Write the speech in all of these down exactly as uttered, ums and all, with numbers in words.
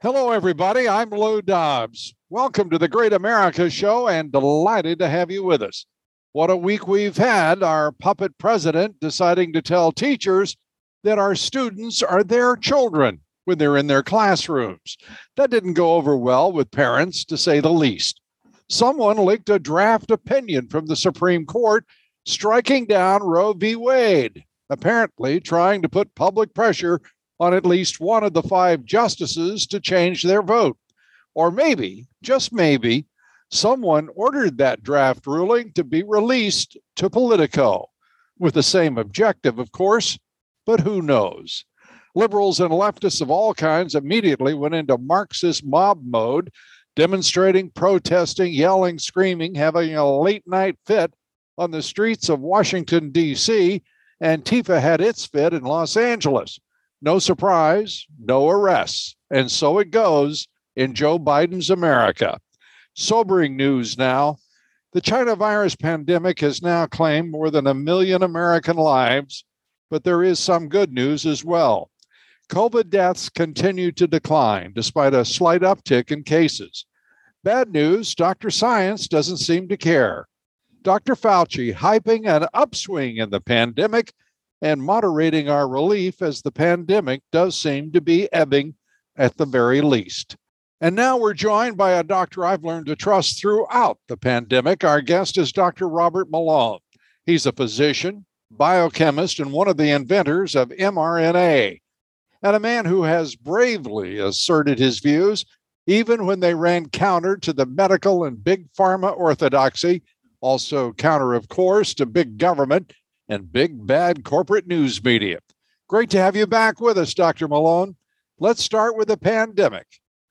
Hello, everybody. I'm Lou Dobbs. Welcome to the Great America Show and delighted to have you with us. What a week we've had. Our puppet president deciding to tell teachers that our students are their children when they're in their classrooms. That didn't go over well with parents, to say the least. Someone leaked a draft opinion from the Supreme Court striking down Roe v. Wade, apparently trying to put public pressure on at least one of the five justices to change their vote. Or maybe, just maybe, someone ordered that draft ruling to be released to Politico, with the same objective, of course, but who knows? Liberals and leftists of all kinds immediately went into Marxist mob mode, demonstrating, protesting, yelling, screaming, having a late night fit on the streets of Washington, D C, and Antifa had its fit in Los Angeles. No surprise, no arrests. And so it goes in Joe Biden's America. Sobering news now. The China virus pandemic has now claimed more than a million American lives, but there is some good news as well. COVID deaths continue to decline despite a slight uptick in cases. Bad news, Doctor Science doesn't seem to care. Doctor Fauci hyping an upswing in the pandemic and moderating our relief as the pandemic does seem to be ebbing at the very least. And now we're joined by a doctor I've learned to trust throughout the pandemic. Our guest is Doctor Robert Malone. He's a physician, biochemist, and one of the inventors of M R N A, and a man who has bravely asserted his views, even when they ran counter to the medical and big pharma orthodoxy, also counter, of course, to big government and big bad corporate news media. Great to have you back with us, Doctor Malone. Let's start with the pandemic.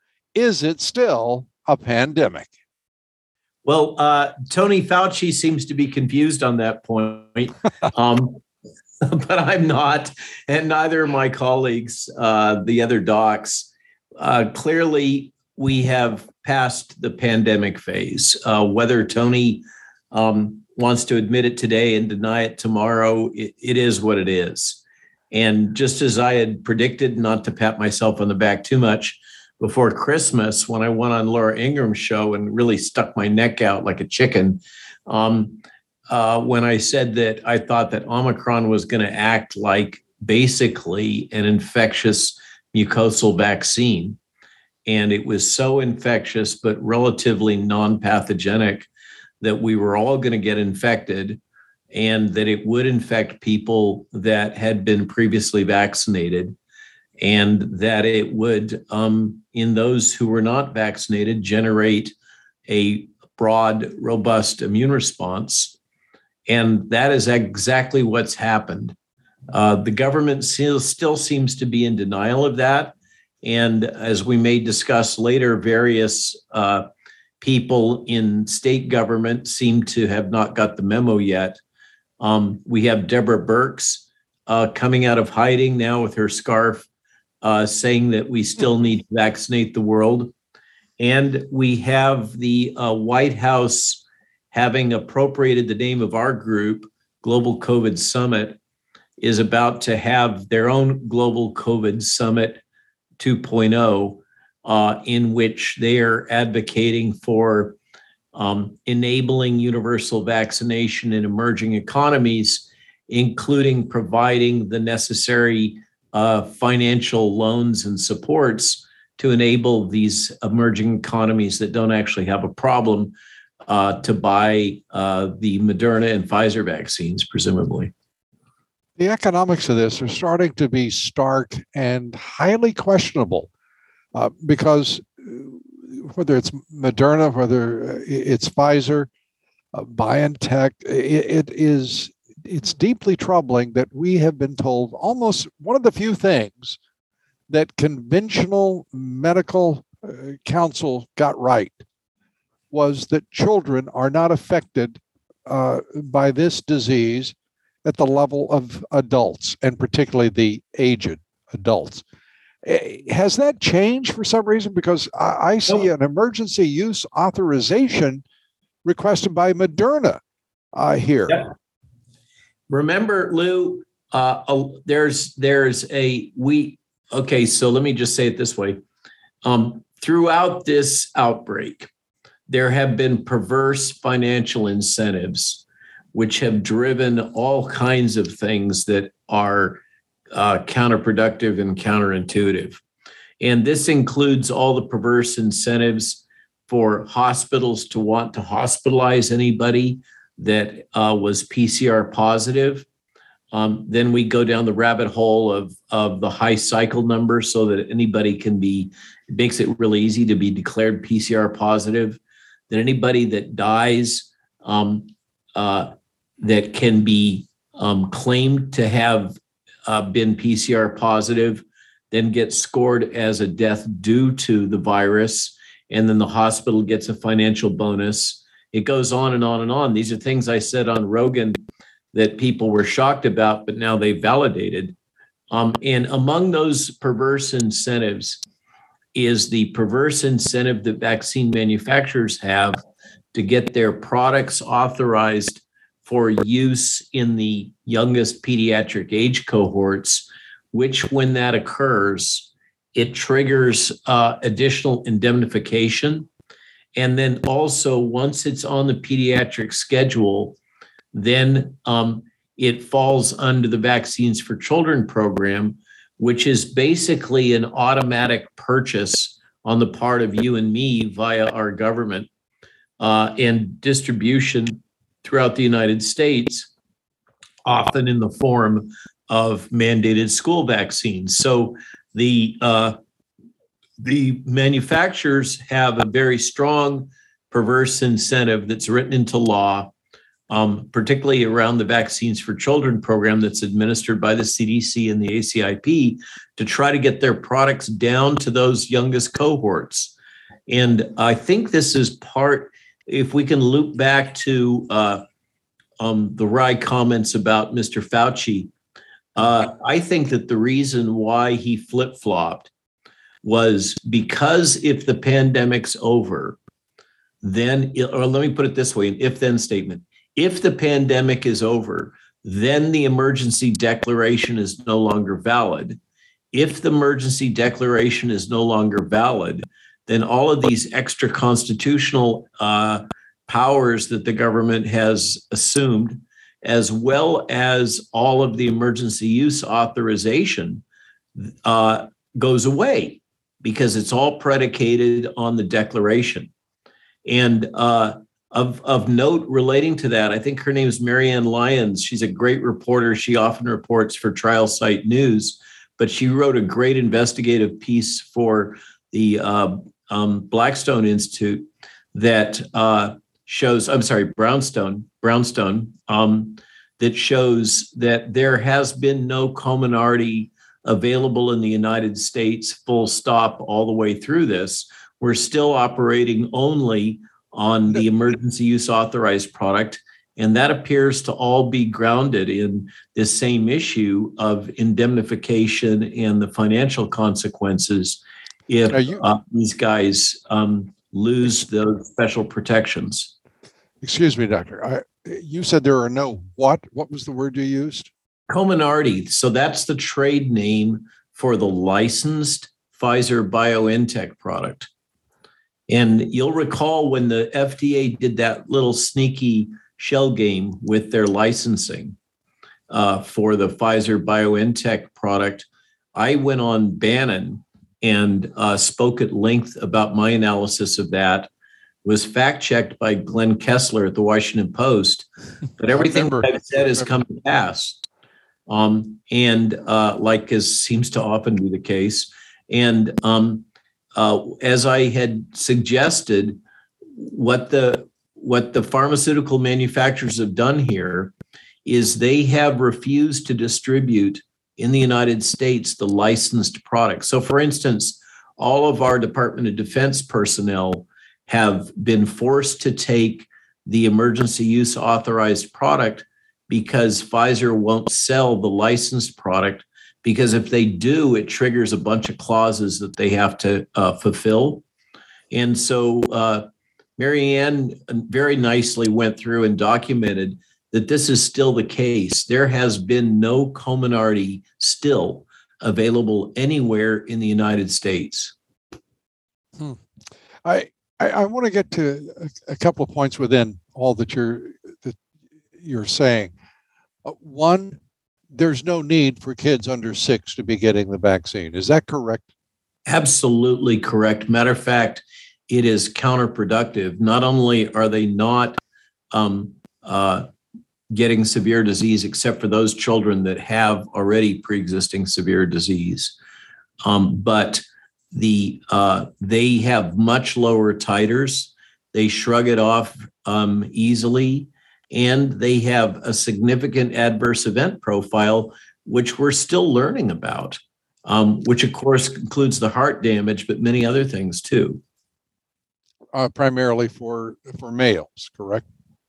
Is it still a pandemic? Well, uh, Tony Fauci seems to be confused on that point, um, but I'm not, and neither are my colleagues, uh, the other docs. Uh, clearly, we have passed the pandemic phase. Uh, whether Tony um, wants to admit it today and deny it tomorrow, it, it is what it is. And just as I had predicted, not to pat myself on the back too much, before Christmas, when I went on Laura Ingraham's show and really stuck my neck out like a chicken, um, uh, when I said that I thought that Omicron was going to act like basically an infectious mucosal vaccine. And it was so infectious, but relatively non-pathogenic, that we were all going to get infected and that it would infect people that had been previously vaccinated, and that it would, um, in those who were not vaccinated, generate a broad, robust immune response. And that is exactly what's happened. Uh, the government still, still seems to be in denial of that. And as we may discuss later, various uh, people in state government seem to have not got the memo yet. Um, we have Deborah Birx uh, coming out of hiding now with her scarf, uh, saying that we still need to vaccinate the world. And we have the uh, White House having appropriated the name of our group, Global COVID Summit, is about to have their own Global COVID Summit two point oh, uh, in which they are advocating for um, enabling universal vaccination in emerging economies, including providing the necessary uh, financial loans and supports to enable these emerging economies that don't actually have a problem uh, to buy uh, the Moderna and Pfizer vaccines, presumably. The economics of this are starting to be stark and highly questionable. Uh, because whether it's Moderna, whether it's Pfizer, uh, BioNTech, it, it is it's deeply troubling that we have been told almost one of the few things that conventional medical uh, counsel got right was that children are not affected uh, by this disease at the level of adults, and particularly the aged adults. Has that changed for some reason? Because I, I see an emergency use authorization requested by Moderna uh, here. Yeah. Remember, Lou, uh, uh, there's there's a we. Okay, so let me just say it this way: Um, throughout this outbreak, there have been perverse financial incentives which have driven all kinds of things that are uh, counterproductive and counterintuitive. And this includes all the perverse incentives for hospitals to want to hospitalize anybody that uh, was P C R positive. Um, then we go down the rabbit hole of, of the high cycle number so that anybody can be, it makes it really easy to be declared P C R positive. That anybody that dies um, uh, that can be um, claimed to have uh, been P C R positive then gets scored as a death due to the virus, and then the hospital gets a financial bonus. It goes on and on and on. These are things I said on Rogan that people were shocked about, but now they validated. Um, and among those perverse incentives is the perverse incentive that vaccine manufacturers have to get their products authorized for use in the youngest pediatric age cohorts, which when that occurs, it triggers uh, additional indemnification. And then also once it's on the pediatric schedule, then um, it falls under the Vaccines for Children program, which is basically an automatic purchase on the part of you and me via our government uh, and distribution throughout the United States, often in the form of mandated school vaccines. So the uh, the manufacturers have a very strong perverse incentive that's written into law, um, particularly around the Vaccines for Children program that's administered by the C D C and the A C I P, to try to get their products down to those youngest cohorts. And I think this is part, if we can loop back to uh, um, the wry comments about Mister Fauci, uh, I think that the reason why he flip-flopped was because if the pandemic's over, then, or let me put it this way, an if-then statement. If the pandemic is over, then the emergency declaration is no longer valid. If the emergency declaration is no longer valid, then all of these extra constitutional uh, powers that the government has assumed, as well as all of the emergency use authorization, uh, goes away because it's all predicated on the declaration. And uh, of, of note relating to that, I think her name is Marianne Lyons. She's a great reporter. She often reports for Trial Site News, but she wrote a great investigative piece for the uh, um, Blackstone Institute that uh, shows, I'm sorry, Brownstone, Brownstone, um, that shows that there has been no Comirnaty available in the United States, full stop, all the way through this. We're still operating only on the emergency use authorized product. And that appears to all be grounded in this same issue of indemnification and the financial consequences if you, uh, these guys um, lose those special protections. Excuse me, Doctor. I, you said there are no what? What was the word you used? Comirnaty. So that's the trade name for the licensed Pfizer BioNTech product. And you'll recall when the F D A did that little sneaky shell game with their licensing uh, for the Pfizer BioNTech product, I went on Bannon and uh, spoke at length about my analysis of that, was fact-checked by Glenn Kessler at the Washington Post, but everything that I've said has come to pass. Um, and uh, like as seems to often be the case. And um, uh, as I had suggested, what the what the pharmaceutical manufacturers have done here is they have refused to distribute in the United States the licensed products. So for instance, all of our Department of Defense personnel have been forced to take the emergency use authorized product because Pfizer won't sell the licensed product, because if they do, it triggers a bunch of clauses that they have to uh, fulfill. And so uh, Marianne very nicely went through and documented that this is still the case. There has been no Comirnaty still available anywhere in the United States. Hmm. I, I, I want to get to a, a couple of points within all that you're that you're saying. Uh, one, there's no need for kids under six to be getting the vaccine. Is that correct? Absolutely correct. Matter of fact, it is counterproductive. Not only are they not um, uh, getting severe disease, except for those children that have already pre-existing severe disease, um, but the uh, they have much lower titers. They shrug it off um, easily, and they have a significant adverse event profile, which we're still learning about, um, which of course includes the heart damage, but many other things too. Uh, primarily for for males, correct?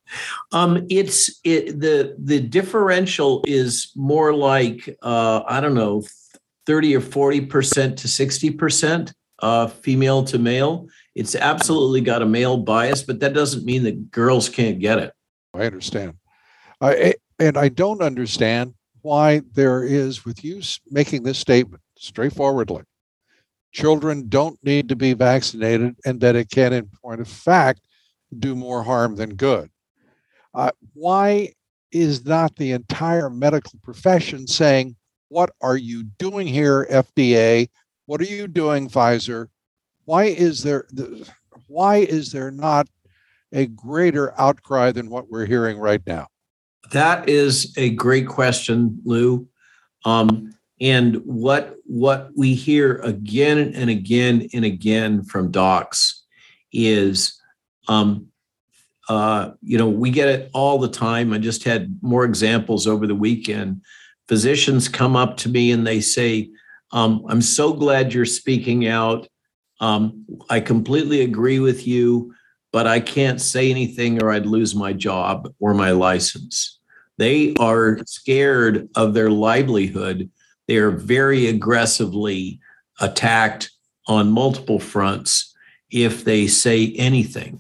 Um, it's it, the the differential is more like uh, I don't know, thirty or forty percent to sixty percent uh, female to male. It's absolutely got a male bias, but that doesn't mean that girls can't get it. I understand. I, and I don't understand why there is, with you making this statement straightforwardly, children don't need to be vaccinated and that it can, in point of fact, do more harm than good. Uh, why is not the entire medical profession saying, what are you doing here, F D A? What are you doing, Pfizer? Why is there why is there not a greater outcry than what we're hearing right now? That is a great question, Lou. Um, and what what we hear again and again and again from docs is, um, uh, you know, we get it all the time. I just had more examples over the weekend. Physicians come up to me and they say, um, I'm so glad you're speaking out. Um, I completely agree with you, but I can't say anything or I'd lose my job or my license. They are scared of their livelihood. They are very aggressively attacked on multiple fronts if they say anything.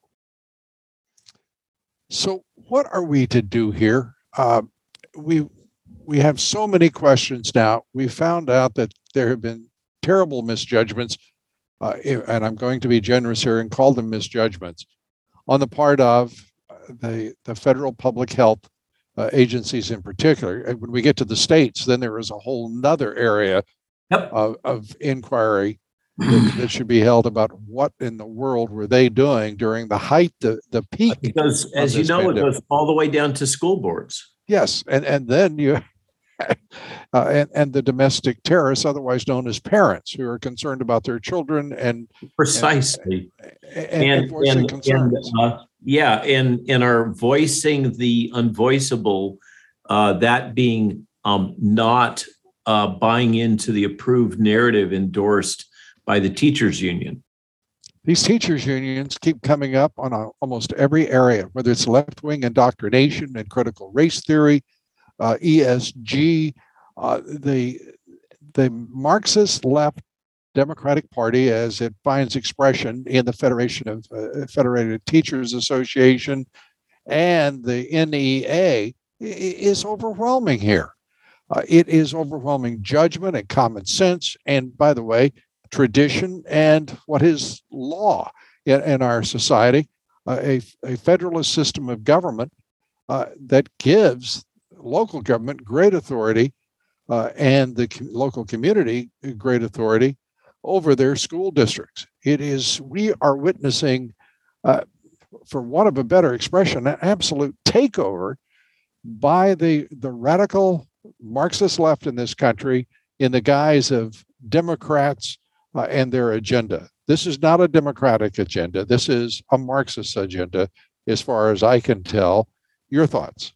So what are we to do here? Uh, we we have so many questions now. We found out that there have been terrible misjudgments, uh, and I'm going to be generous here and call them misjudgments, on the part of the, the federal public health uh, agencies in particular. And when we get to the states, then there is a whole nother area Yep. of, of inquiry that, that should be held about what in the world were they doing during the height, the, the peak. Because as you know, pandemic. It goes all the way down to school boards. Yes, and, and then you, uh, and, and the domestic terrorists, otherwise known as parents, who are concerned about their children and precisely and, and, and, and voicing and, concerns. And, uh, yeah, and and are voicing the unvoiceable, uh, that being um, not uh, buying into the approved narrative endorsed by the teachers union. These teachers unions keep coming up on a, almost every area, whether it's left-wing indoctrination and critical race theory, uh, E S G, uh, the the Marxist left Democratic Party, as it finds expression in the Federation of uh, Federated Teachers Association and the N E A, is overwhelming here. Uh, it is overwhelming judgment and common sense, and by the way, tradition and what is law in, in our society, uh, a, a federalist system of government uh, that gives local government great authority uh, and the co- local community great authority over their school districts. It is, we are witnessing, uh, for want of a better expression, an absolute takeover by the, the radical Marxist left in this country in the guise of Democrats uh, and their agenda. This is not a Democratic agenda. This is a Marxist agenda, as far as I can tell. Your thoughts?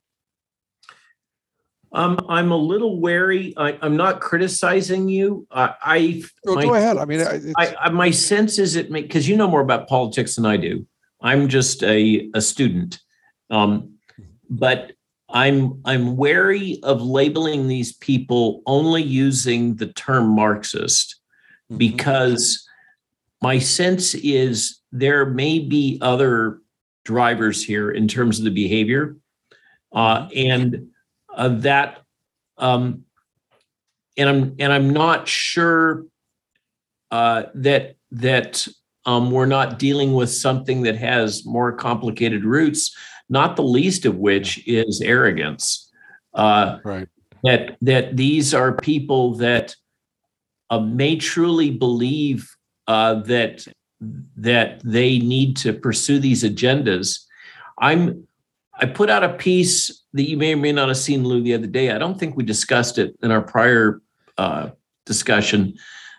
Um, I'm a little wary. I, I'm not criticizing you. Uh, I oh, my, go ahead. I mean, I, I, my sense is it because you know more about politics than I do. I'm just a, a student, um, but I'm I'm wary of labeling these people only using the term Marxist, mm-hmm. because my sense is there may be other drivers here in terms of the behavior, uh, and. Uh, that, um, and I'm and I'm not sure uh, that that um, we're not dealing with something that has more complicated roots, not the least of which is arrogance. Uh, right. That that these are people that uh, may truly believe uh, that that they need to pursue these agendas. I'm I put out a piece that you may or may not have seen, Lou, the other day. I don't think we discussed it in our prior uh, discussion.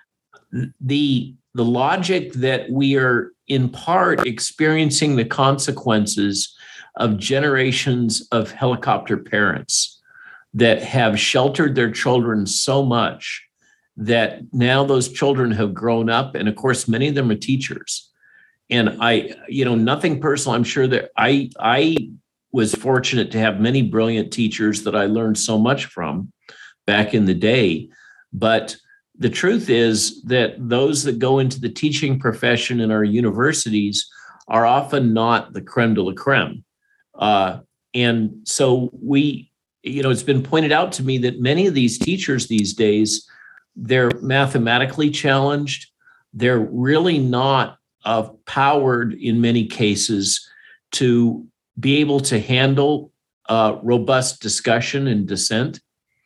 The the logic that we are in part experiencing the consequences of generations of helicopter parents that have sheltered their children so much that now those children have grown up. And of course, many of them are teachers. And I, you know, nothing personal. I'm sure that I, I was fortunate to have many brilliant teachers that I learned so much from back in the day. But the truth is that those that go into the teaching profession in our universities are often not the creme de la creme. Uh, and so we, you know, it's been pointed out to me that many of these teachers these days, they're mathematically challenged. They're really not uh, powered in many cases to be able to handle uh, robust discussion and dissent.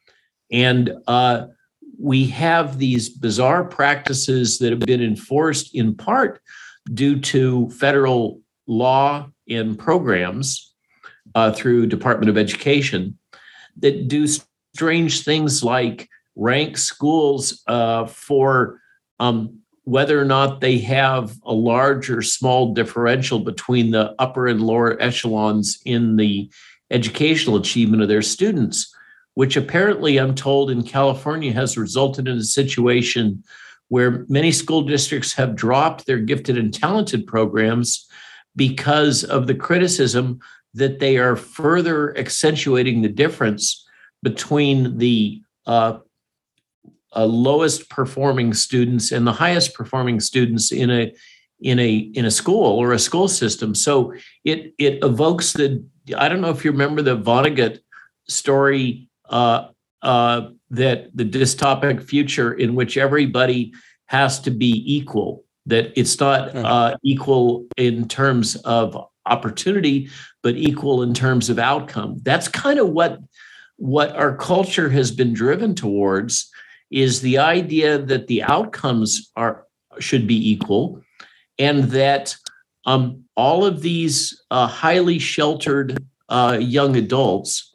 And uh, we have these bizarre practices that have been enforced in part due to federal law and programs uh, through Department of Education that do strange things like rank schools uh, for um, whether or not they have a large or small differential between the upper and lower echelons in the educational achievement of their students, which apparently, I'm told, in California has resulted in a situation where many school districts have dropped their gifted and talented programs because of the criticism that they are further accentuating the difference between the uh, uh, lowest performing students and the highest performing students in a in a in a school or a school system. So it it evokes the, I don't know if you remember the Vonnegut story, uh, uh, that the dystopic future in which everybody has to be equal, that it's not uh, equal in terms of opportunity, but equal in terms of outcome. That's kind of what what our culture has been driven towards, is the idea that the outcomes are should be equal, and that um, all of these uh, highly sheltered uh, young adults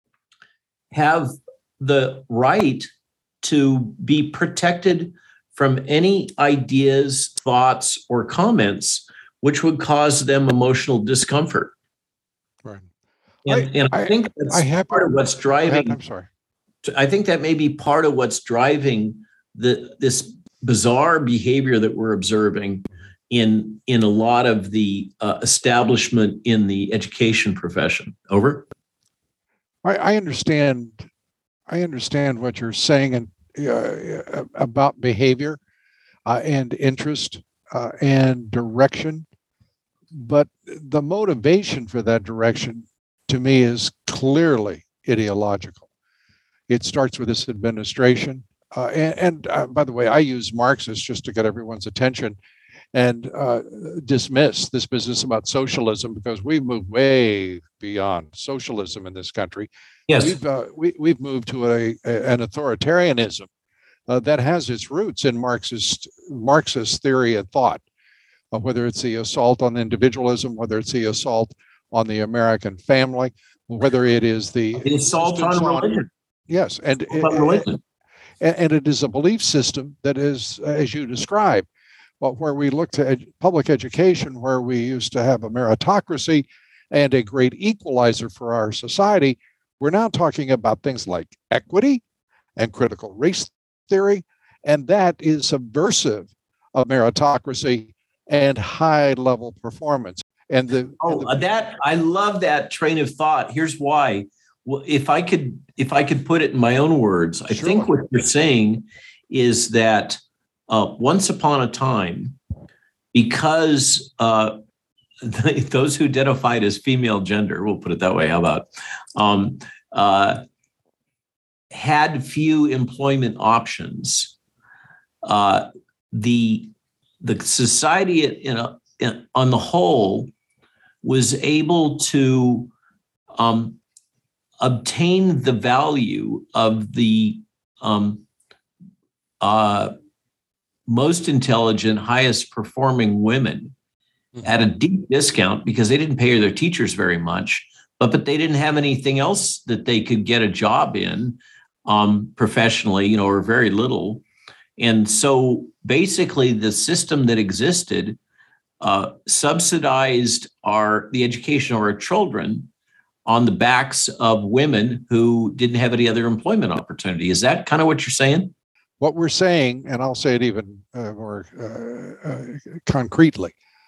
have the right to be protected from any ideas, thoughts, or comments which would cause them emotional discomfort. Right. And I, and I, I think that's I have, part of what's driving. I'm sorry. I think that may be part of what's driving the this bizarre behavior that we're observing in in a lot of the uh, establishment in the education profession. Over. I, I understand. I understand what you're saying and uh, about behavior uh, and interest uh, and direction, but the motivation for that direction, to me, is clearly ideological. It starts with this administration. Uh, and and uh, by the way, I use Marxists just to get everyone's attention and uh, dismiss this business about socialism, because we've moved way beyond socialism in this country. Yes. We've, uh, we, we've moved to a, a, an authoritarianism uh, that has its roots in Marxist, Marxist theory and thought, uh, whether it's the assault on individualism, whether it's the assault on the American family, whether it is the, the assault on religion. On, yes, and it, religion. And, and it is a belief system that is, as you describe, well, where we look to ed- public education, where we used to have a meritocracy and a great equalizer for our society. We're now talking about things like equity and critical race theory, and that is subversive of meritocracy and high-level performance. And the oh, and the, that I love that train of thought. Here's why. Well, if I could, if I could put it in my own words, I sure. think what you're saying is that uh, once upon a time, because uh, those who identified as female gender, we'll put it that way, how about, um, uh, had few employment options, uh, the the society in a, in, on the whole was able to um, obtain the value of the um, uh, most intelligent, highest performing women at a deep discount because they didn't pay their teachers very much, but, but they didn't have anything else that they could get a job in um, professionally, you know, or very little. And so basically the system that existed uh, subsidized our the education of our children on the backs of women who didn't have any other employment opportunity. Is that kind of what you're saying? What we're saying, and I'll say it even uh, more uh, uh, concretely,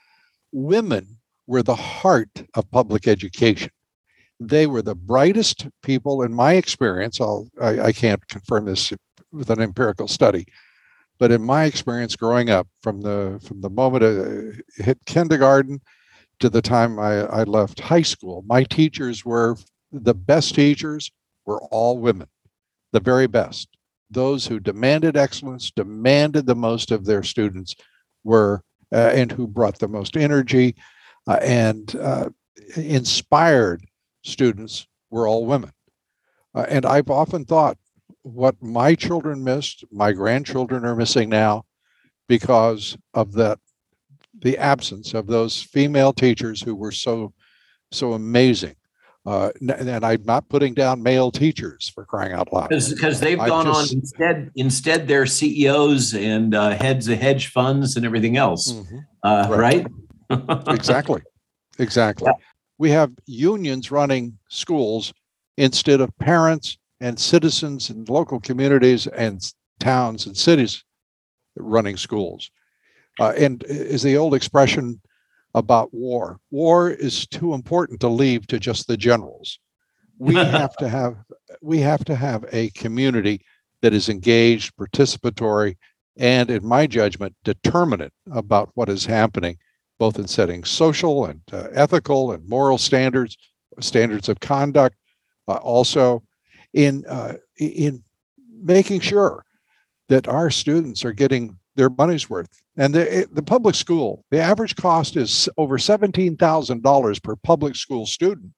women were the heart of public education. They were the brightest people in my experience. I'll, I, I can't confirm this with an empirical study, but in my experience growing up, from the from the moment I hit kindergarten to the time I, I left high school, my teachers were the best teachers were all women, the very best. Those who demanded excellence, demanded the most of their students were, uh, and who brought the most energy uh, and uh, inspired students were all women. Uh, and I've often thought what my children missed, my grandchildren are missing now because of that, the absence of those female teachers who were so, so amazing. Uh, and I'm not putting down male teachers, for crying out loud. Because they've I gone just, on instead. Instead, they're C E Os and uh, heads of hedge funds and everything else. Mm-hmm. uh, right? right? exactly, exactly. Yeah. We have unions running schools instead of parents and citizens and local communities and towns and cities running schools. Uh, and is the old expression about war. War is too important to leave to just the generals. We have to have we have to have a community that is engaged, participatory, and in my judgment, determinate about what is happening, both in setting social and uh, ethical and moral standards, standards of conduct, uh, also in uh, in making sure that our students are getting their money's worth. And the, the public school, the average cost is over seventeen thousand dollars per public school student.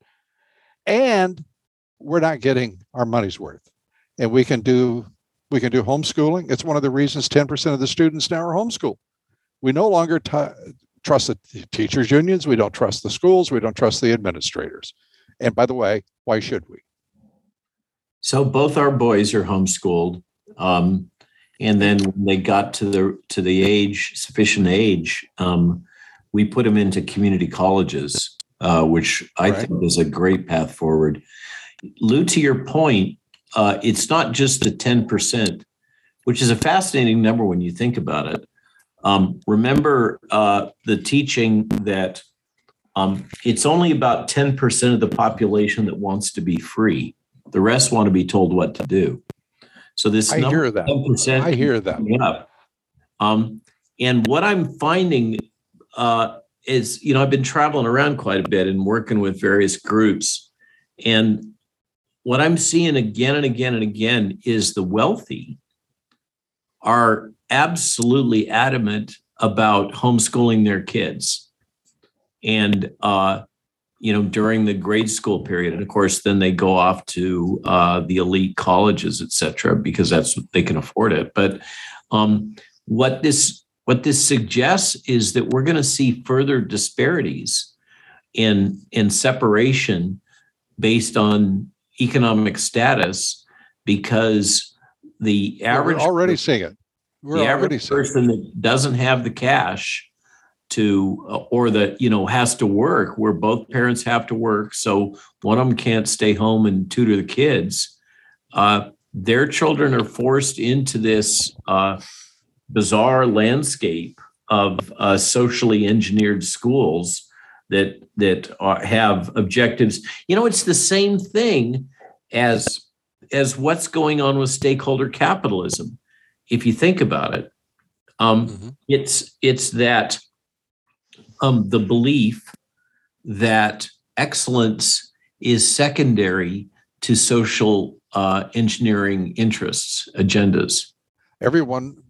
And we're not getting our money's worth. And we can do we can do homeschooling. It's one of the reasons ten percent of the students now are homeschooled. We no longer t- trust the teachers' unions. We don't trust the schools. We don't trust the administrators. And by the way, why should we? So both our boys are homeschooled. Um, And then when they got to the to the age, sufficient age, um, we put them into community colleges, uh, which I right. think is a great path forward. Lou, to your point, uh, it's not just the ten percent, which is a fascinating number when you think about it. Um, remember uh, the teaching that um, it's only about ten percent of the population that wants to be free. The rest want to be told what to do. So this I number hear that. ten percent I hear that. Up. Um, and what I'm finding uh, is, you know, I've been traveling around quite a bit and working with various groups. And what I'm seeing again and again and again is the wealthy are absolutely adamant about homeschooling their kids. And, uh, you know, during the grade school period. And of course, then they go off to uh, the elite colleges, et cetera, because that's what they can afford it. But um, what this what this suggests is that we're going to see further disparities in, in separation based on economic status, because the average We're already seeing it. We're the already average person that doesn't have the cash to, or that, you know, has to work, where both parents have to work, so one of them can't stay home and tutor the kids, uh, their children are forced into this uh, bizarre landscape of uh, socially engineered schools that that are, have objectives. You know, it's the same thing as as what's going on with stakeholder capitalism. If you think about it, um, mm-hmm. it's it's that. Um, the belief that excellence is secondary to social uh, engineering interests, agendas. Everyone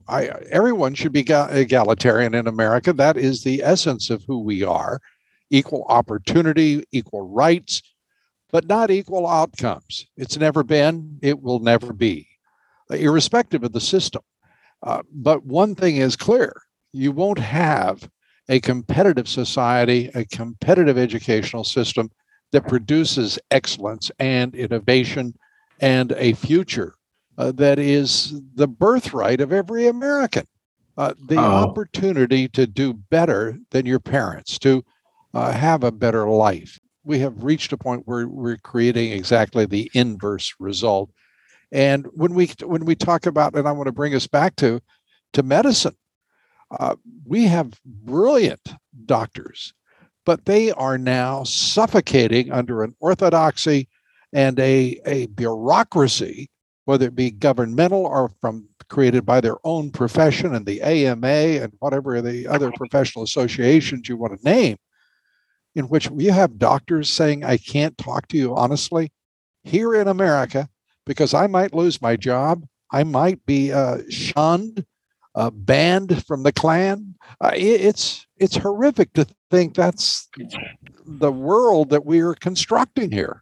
I, everyone should be egalitarian in America. That is the essence of who we are. Equal opportunity, equal rights, but not equal outcomes. It's never been, it will never be, irrespective of the system. Uh, but one thing is clear, you won't have a competitive society, a competitive educational system that produces excellence and innovation and a future uh, that is the birthright of every American. Uh, the oh. opportunity to do better than your parents, to uh, have a better life. We have reached a point where we're creating exactly the inverse result. And when we when we talk about, and I want to bring us back to, to medicine, uh, we have brilliant doctors, but they are now suffocating under an orthodoxy and a, a bureaucracy, whether it be governmental or from created by their own profession and the A M A and whatever the other professional associations you want to name, in which you have doctors saying, I can't talk to you honestly here in America because I might lose my job. I might be uh, shunned, uh, banned from the Klan. Uh, it, it's it's horrific to think that's the world that we are constructing here.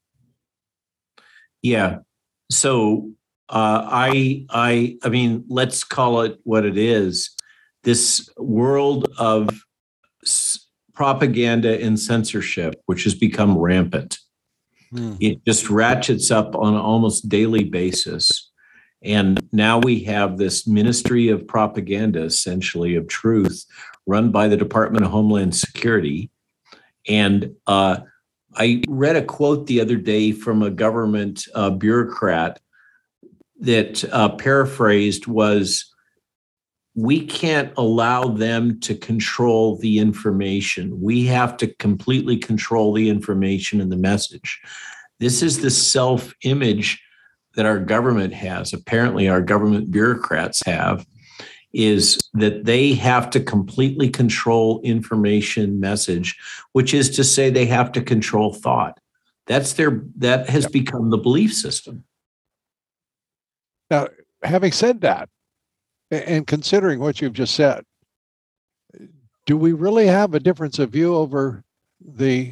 Yeah. So uh, I I I mean, let's call it what it is. This world of s- propaganda and censorship, which has become rampant. Hmm. It just ratchets up on an almost daily basis. And now we have this ministry of propaganda, essentially, of truth, run by the Department of Homeland Security. And uh, I read a quote the other day from a government uh, bureaucrat that uh, paraphrased was, we can't allow them to control the information. We have to completely control the information and the message. This is the self-image that our government has, apparently our government bureaucrats have, is that they have to completely control information message, which is to say they have to control thought. That's their, that has become the belief system. Now, having said that, and considering what you've just said, do we really have a difference of view over the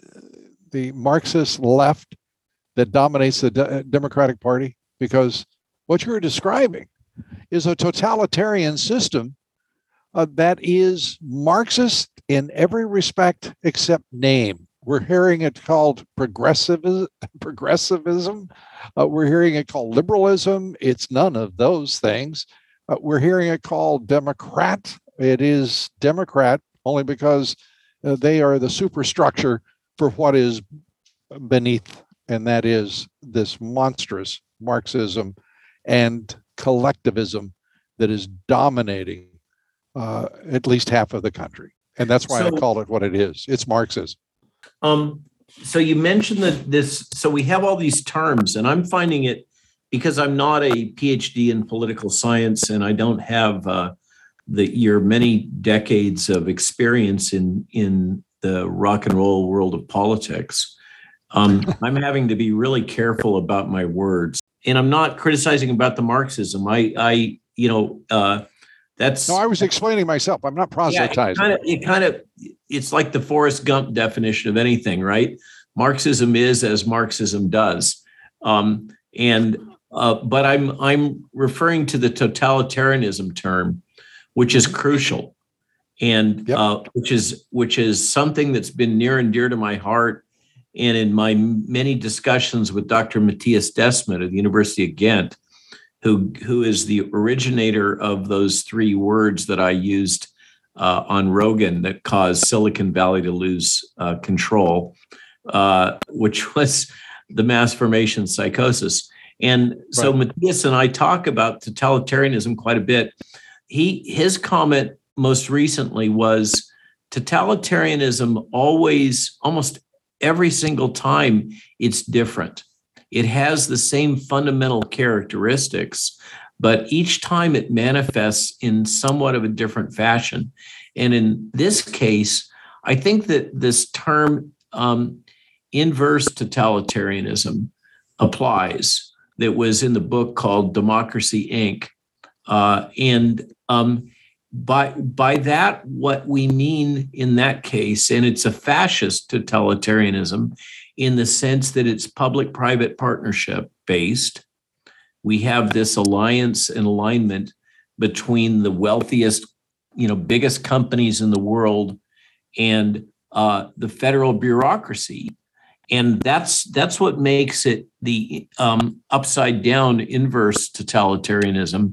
the Marxist left that dominates the De- Democratic Party? Because what you're describing is a totalitarian system uh, that is Marxist in every respect except name. We're hearing it called progressivism. progressivism. Uh, we're hearing it called liberalism. It's none of those things. Uh, we're hearing it called Democrat. It is Democrat only because uh, they are the superstructure for what is beneath, and that is this monstrous Marxism and collectivism that is dominating uh, at least half of the country. And that's why so, I call it what it is. It's Marxism. Um, so you mentioned that this, so we have all these terms, and I'm finding it, because I'm not a P H D in political science and I don't have uh, the your many decades of experience in, in the rock and roll world of politics, um, I'm having to be really careful about my words. And I'm not criticizing about the Marxism. I, I you know, uh, that's... No, I was explaining myself. I'm not proselytizing. Yeah, it kind of, it it's like the Forrest Gump definition of anything, right? Marxism is as Marxism does. Um, and Uh, but I'm I'm referring to the totalitarianism term, which is crucial, and yep. uh, which is which is something that's been near and dear to my heart. And in my many discussions with Doctor Matthias Desmet at the University of Ghent, who who is the originator of those three words that I used uh, on Rogan that caused Silicon Valley to lose uh, control, uh, which was the mass formation psychosis. And so right. Matthias and I talk about totalitarianism quite a bit. He his comment most recently was totalitarianism always, almost every single time, it's different. It has the same fundamental characteristics, but each time it manifests in somewhat of a different fashion. And in this case, I think that this term um, inverse totalitarianism applies. That was in the book called Democracy, Incorporated. Uh, and um, by, by that, what we mean in that case, and it's a fascist totalitarianism in the sense that it's public-private partnership based. We have this alliance and alignment between the wealthiest, you know, biggest companies in the world and uh, the federal bureaucracy. And that's that's what makes it the um, upside down inverse totalitarianism,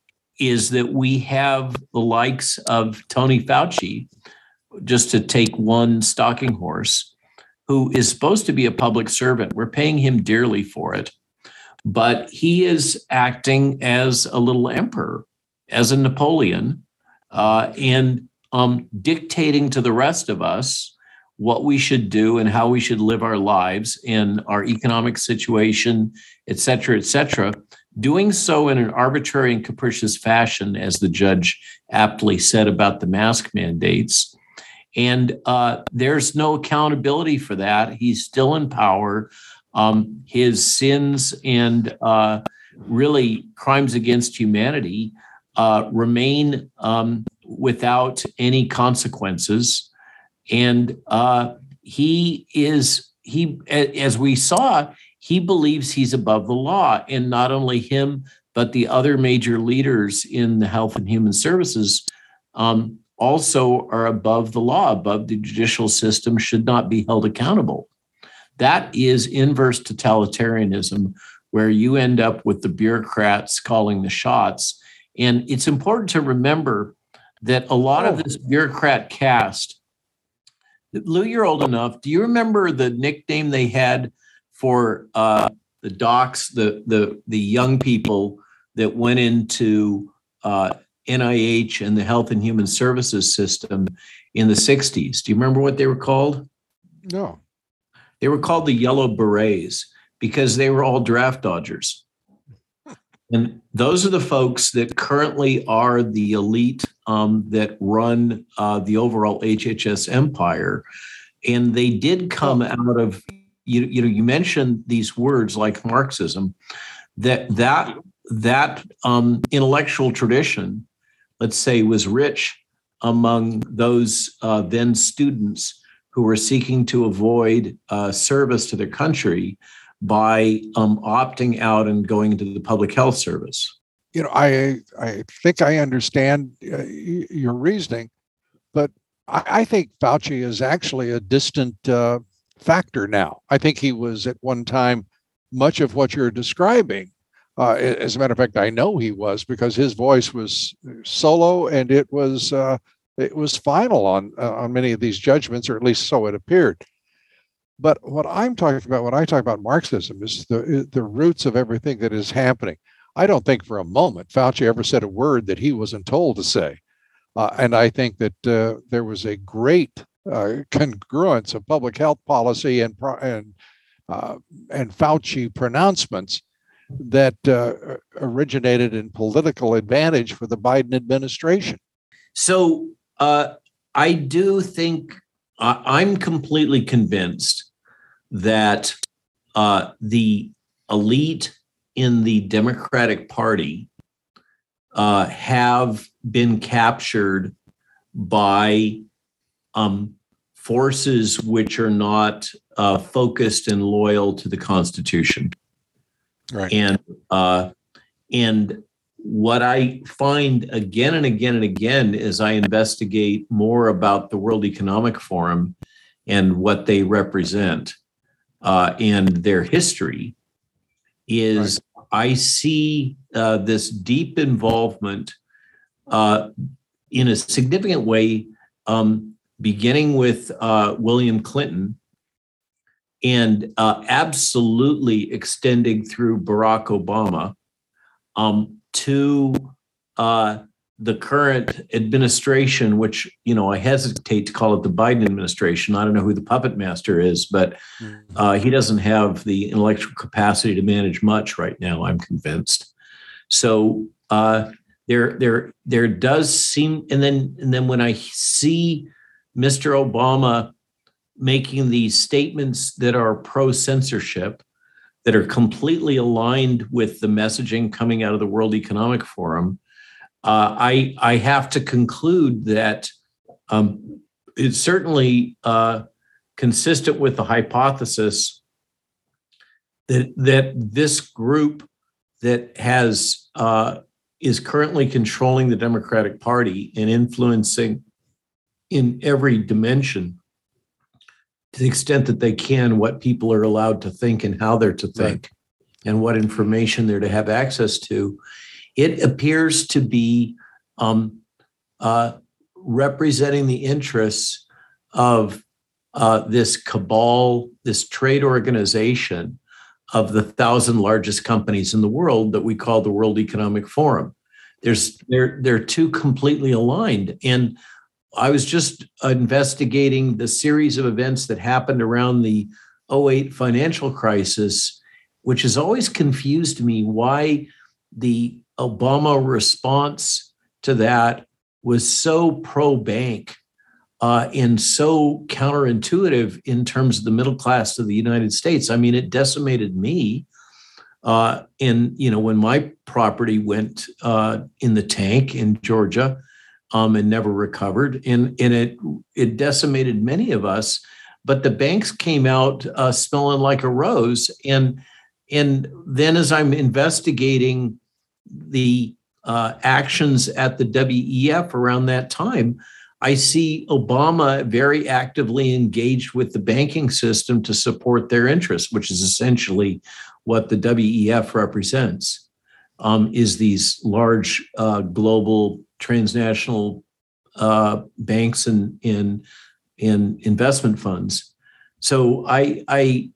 is that we have the likes of Tony Fauci, just to take one stalking horse, who is supposed to be a public servant. We're paying him dearly for it, but he is acting as a little emperor, as a Napoleon, uh, and um, dictating to the rest of us what we should do and how we should live our lives and our economic situation, et cetera, et cetera, doing so in an arbitrary and capricious fashion, as the judge aptly said about the mask mandates. And uh, there's no accountability for that. He's still in power. Um, his sins and uh, really crimes against humanity uh, remain um, without any consequences. And uh, he is, he, as we saw, he believes he's above the law. And not only him, but the other major leaders in the health and human services um, also are above the law, above the judicial system, should not be held accountable. That is inverse totalitarianism, where you end up with the bureaucrats calling the shots. And it's important to remember that a lot oh. of this bureaucrat caste, Lou, you're old enough. Do you remember the nickname they had for uh, the docs, the, the, the young people that went into uh, N I H and the Health and Human Services system in the sixties? Do you remember what they were called? No. They were called the Yellow Berets because they were all draft dodgers. And those are the folks that currently are the elite um, that run uh, the overall H H S empire. And they did come out of, you, you know, you mentioned these words like Marxism, that that, that um, intellectual tradition, let's say, was rich among those uh, then students who were seeking to avoid uh, service to their country by um, opting out and going into the public health service. You know, I I think I understand uh, your reasoning, but I, I think Fauci is actually a distant uh, factor now. I think he was at one time much of what you're describing. Uh, as a matter of fact, I know he was, because his voice was solo and it was uh, it was final on uh, on many of these judgments, or at least so it appeared. But what I'm talking about, when I talk about Marxism, is the the roots of everything that is happening. I don't think for a moment Fauci ever said a word that he wasn't told to say. Uh, and I think that uh, there was a great uh, congruence of public health policy and and uh, and Fauci pronouncements that uh, originated in political advantage for the Biden administration. So uh, I do think uh, I'm completely convinced that uh, the elite in the Democratic Party uh, have been captured by um, forces which are not uh, focused and loyal to the Constitution. Right. And uh, and what I find again and again and again as I investigate more about the World Economic Forum and what they represent uh, and their history is right. I see uh, this deep involvement uh, in a significant way, um, beginning with uh, William Clinton, and uh, absolutely extending through Barack Obama um, to uh, the current administration, which, you know, I hesitate to call it the Biden administration. I don't know who the puppet master is, but uh, he doesn't have the intellectual capacity to manage much right now, I'm convinced. So uh, there, there, there does seem, and then, and then when I see Mister Obama making these statements that are pro-censorship, that are completely aligned with the messaging coming out of the World Economic Forum, uh, I I have to conclude that um, it's certainly uh, consistent with the hypothesis that that this group that has uh, is currently controlling the Democratic Party and influencing in every dimension, to the extent that they can, what people are allowed to think and how they're to think, right, and what information they're to have access to. It appears to be um, uh, representing the interests of uh, this cabal, this trade organization of the thousand largest companies in the world that we call the World Economic Forum. There's they're they're two completely aligned. And I was just investigating the series of events that happened around the oh eight financial crisis, which has always confused me why the Obama response to that was so pro-bank uh, and so counterintuitive in terms of the middle class of the United States. I mean, it decimated me. Uh, and, you know, when my property went uh, in the tank in Georgia, Um, and never recovered, and and it it decimated many of us. But the banks came out uh, smelling like a rose, and and then as I'm investigating the uh, actions at the W E F around that time, I see Obama very actively engaged with the banking system to support their interests, which is essentially what the W E F represents. Um, is these large uh, global transnational uh, banks and in in investment funds. So I I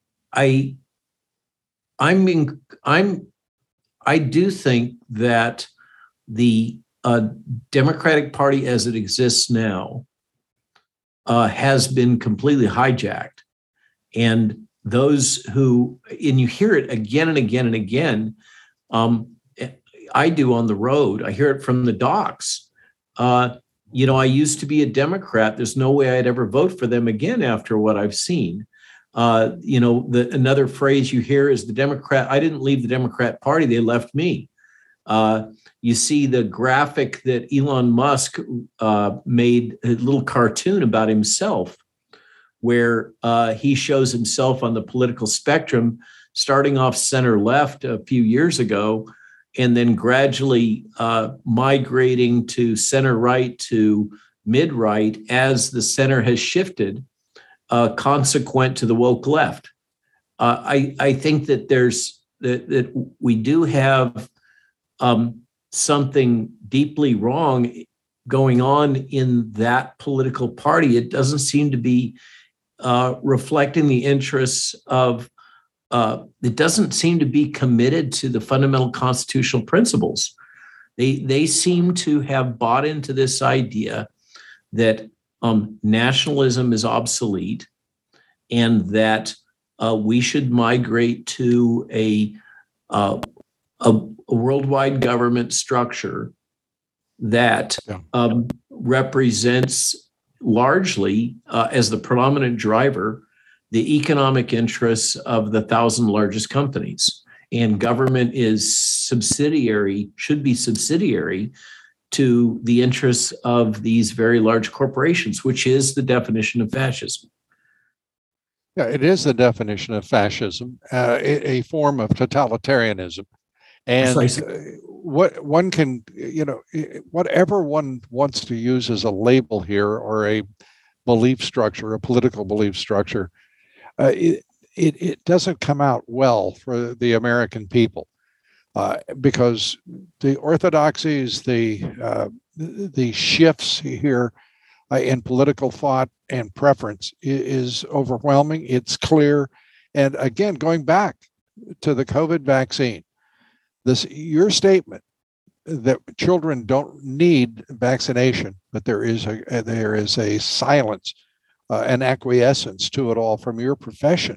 I I'm in, I'm I do think that the uh, Democratic Party as it exists now uh, has been completely hijacked, and those who and you hear it again and again and again. Um, I do on the road. I hear it from the docs. Uh, you know, I used to be a Democrat. There's no way I'd ever vote for them again after what I've seen. Uh, you know, the, another phrase you hear is the Democrat. I didn't leave the Democrat Party. They left me. Uh, you see the graphic that Elon Musk uh, made, a little cartoon about himself, where uh, he shows himself on the political spectrum, starting off center left a few years ago, and then gradually uh, migrating to center right to mid right as the center has shifted, uh, consequent to the woke left. Uh, I, I think that there's that, that we do have um, something deeply wrong going on in that political party. It doesn't seem to be uh, reflecting the interests of Uh, it doesn't seem to be committed to the fundamental constitutional principles. They they seem to have bought into this idea that um, nationalism is obsolete and that uh, we should migrate to a, uh, a, a worldwide government structure that yeah. um, represents largely uh, as the predominant driver the economic interests of the thousand largest companies. And government is subsidiary, should be subsidiary to the interests of these very large corporations, which is the definition of fascism. Yeah, it is the definition of fascism, uh, a, a form of totalitarianism. And what one can, you know, whatever one wants to use as a label here or a belief structure, a political belief structure, Uh, it, it it doesn't come out well for the American people uh, because the orthodoxies, the uh, the shifts here uh, in political thought and preference is, is overwhelming. It's clear, and again, going back to the COVID vaccine, this your statement that children don't need vaccination, but there is a there is a silence. Uh, an acquiescence to it all from your profession,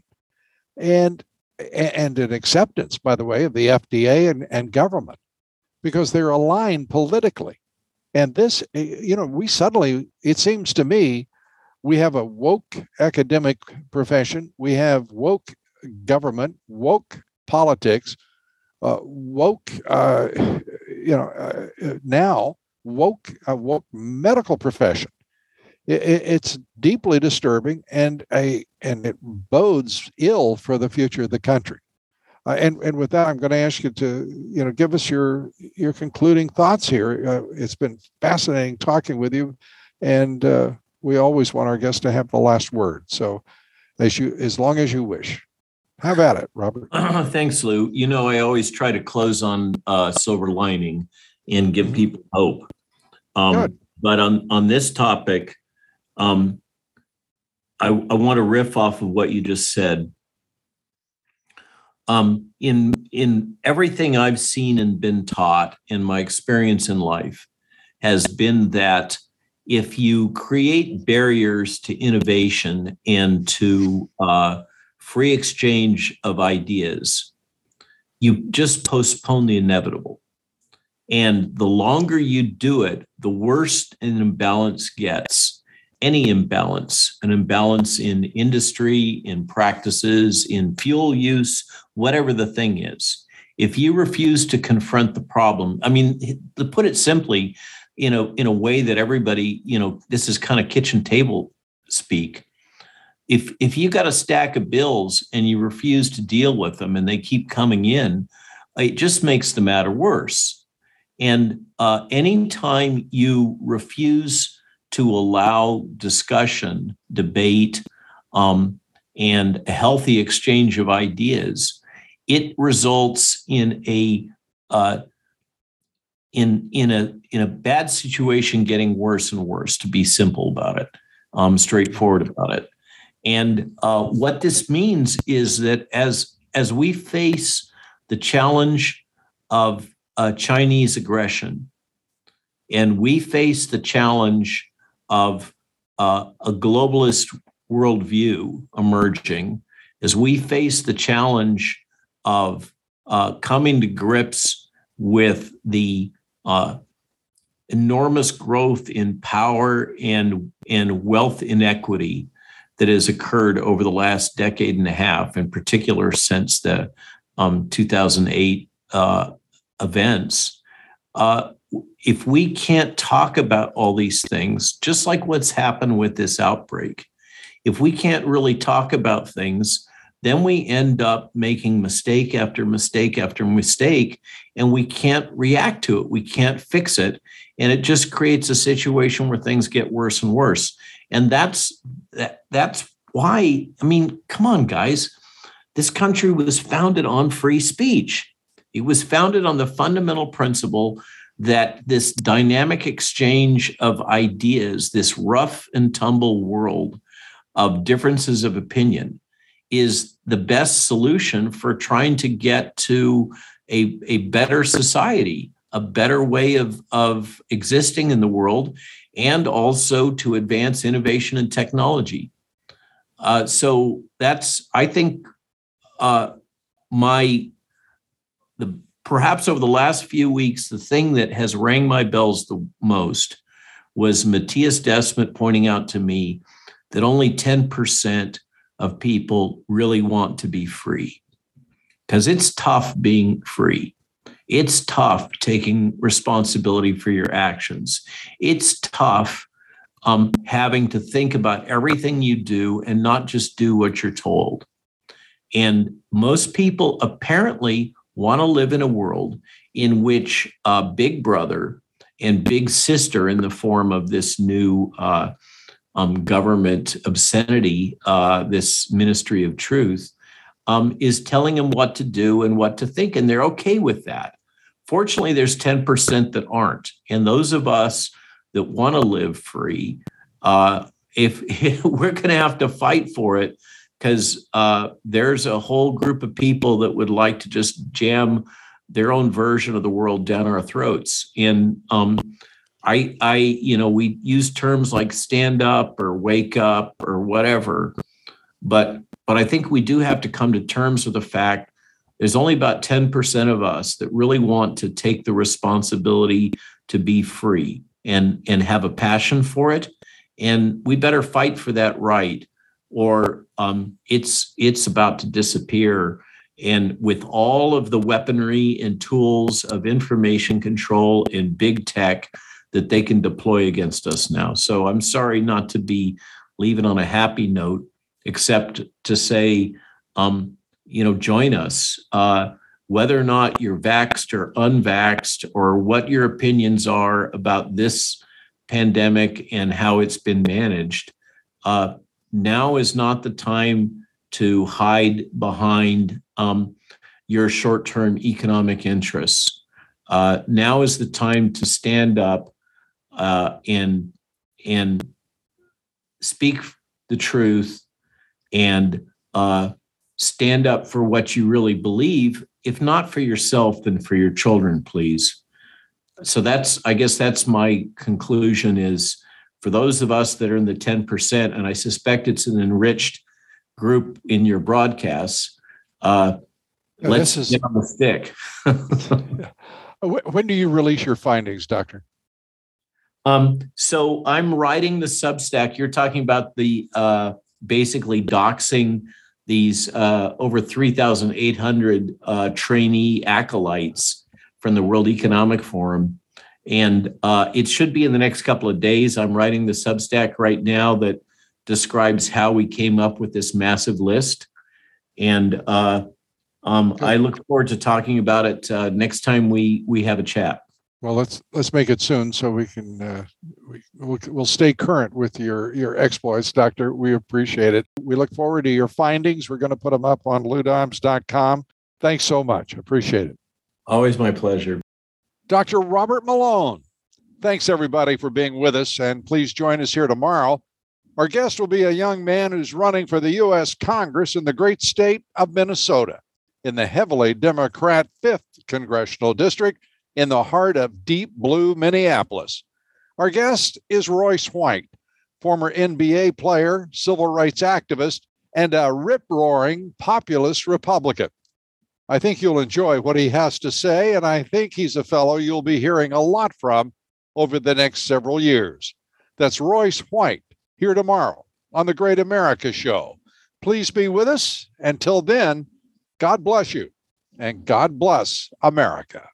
and and an acceptance, by the way, of the F D A and, and government, because they're aligned politically. And this, you know, we suddenly, it seems to me, we have a woke academic profession, we have woke government, woke politics, uh, woke, uh, you know, uh, now woke, uh, woke medical profession. It, it, it's deeply disturbing, and a and it bodes ill for the future of the country. Uh, and and with that, I'm going to ask you to you know give us your your concluding thoughts here. Uh, it's been fascinating talking with you, and uh, we always want our guests to have the last word. So, as you as long as you wish. Have at it, Robert. Uh, thanks, Lou. You know, I always try to close on uh, silver lining and give people hope. Um, but on on this topic, um, I, I want to riff off of what you just said. Um, in in everything I've seen and been taught, in my experience in life, has been that if you create barriers to innovation and to uh, free exchange of ideas, you just postpone the inevitable. And the longer you do it, the worse an imbalance gets. Any imbalance, an imbalance in industry, in practices, in fuel use, whatever the thing is. If you refuse to confront the problem, I mean, to put it simply, you know, in a way that everybody, you know, this is kind of kitchen table speak. If if you got a stack of bills and you refuse to deal with them and they keep coming in, it just makes the matter worse. And uh, anytime you refuse to allow discussion, debate, um, and a healthy exchange of ideas, it results in a uh, in in a in a bad situation getting worse and worse. To be simple about it, um, straightforward about it. And uh, what this means is that as as we face the challenge of uh, Chinese aggression, and we face the challenge of uh, a globalist worldview emerging, as we face the challenge of uh, coming to grips with the uh, enormous growth in power and, and wealth inequity that has occurred over the last decade and a half, in particular since the um, two thousand eight uh, events. Uh, if we can't talk about all these things, just like what's happened with this outbreak, if we can't really talk about things, then we end up making mistake after mistake after mistake, and we can't react to it. We can't fix it. And it just creates a situation where things get worse and worse. And that's that, that's why, I mean, come on, guys. This country was founded on free speech. It was founded on the fundamental principle that this dynamic exchange of ideas, this rough and tumble world of differences of opinion, is the best solution for trying to get to a, a better society, a better way of, of existing in the world, and also to advance innovation and technology. Uh, so that's, I think, uh, my, the perhaps over the last few weeks, the thing that has rang my bells the most was Matthias Desmet pointing out to me that only ten percent of people really want to be free, because it's tough being free. It's tough taking responsibility for your actions. It's tough um, having to think about everything you do and not just do what you're told. And most people apparently want to live in a world in which uh, Big Brother and Big Sister, in the form of this new uh, um, government obscenity, uh, this Ministry of Truth, um, is telling them what to do and what to think, and they're okay with that. Fortunately, there's ten percent that aren't, and those of us that want to live free, uh, if, if we're going to have to fight for it, because uh, there's a whole group of people that would like to just jam their own version of the world down our throats. And um, I, I, you know, we use terms like stand up or wake up or whatever, but but I think we do have to come to terms with the fact there's only about ten percent of us that really want to take the responsibility to be free and and have a passion for it, and we better fight for that right, or um, it's it's about to disappear And with all of the weaponry and tools of information control and big tech that they can deploy against us now. So I'm sorry not to be leaving on a happy note, except to say, um, you know, join us. Uh, whether or not you're vaxxed or unvaxxed, or what your opinions are about this pandemic and how it's been managed, uh, now is not the time to hide behind um, your short-term economic interests. Uh, now is the time to stand up uh, and and speak the truth and uh, stand up for what you really believe. If not for yourself, then for your children, please. So that's, I guess that's my conclusion, is for those of us that are in the ten percent, and I suspect it's an enriched group in your broadcasts, uh, yeah, let's is, get on the stick. When do you release your findings, Doctor? Um, so I'm writing the Substack. You're talking about the uh, basically doxing these uh, over three thousand eight hundred uh, trainee acolytes from the World Economic Forum. And uh, it should be in the next couple of days. I'm writing the Substack right now that describes how we came up with this massive list. And uh, um, I look forward to talking about it uh, next time we we have a chat. Well, let's let's make it soon so we can uh, we we'll, we'll stay current with your your exploits, Doctor. We appreciate it. We look forward to your findings. We're going to put them up on lou dobbs dot com. Thanks so much. Appreciate it. Always my pleasure. Doctor Robert Malone. Thanks everybody for being with us, and please join us here tomorrow. Our guest will be a young man who's running for the U S Congress in the great state of Minnesota, in the heavily Democrat fifth Congressional District, in the heart of deep blue Minneapolis. Our guest is Royce White, former N B A player, civil rights activist, and a rip-roaring populist Republican. I think you'll enjoy what he has to say, and I think he's a fellow you'll be hearing a lot from over the next several years. That's Royce White, here tomorrow on The Great America Show. Please be with us. Until then, God bless you, and God bless America.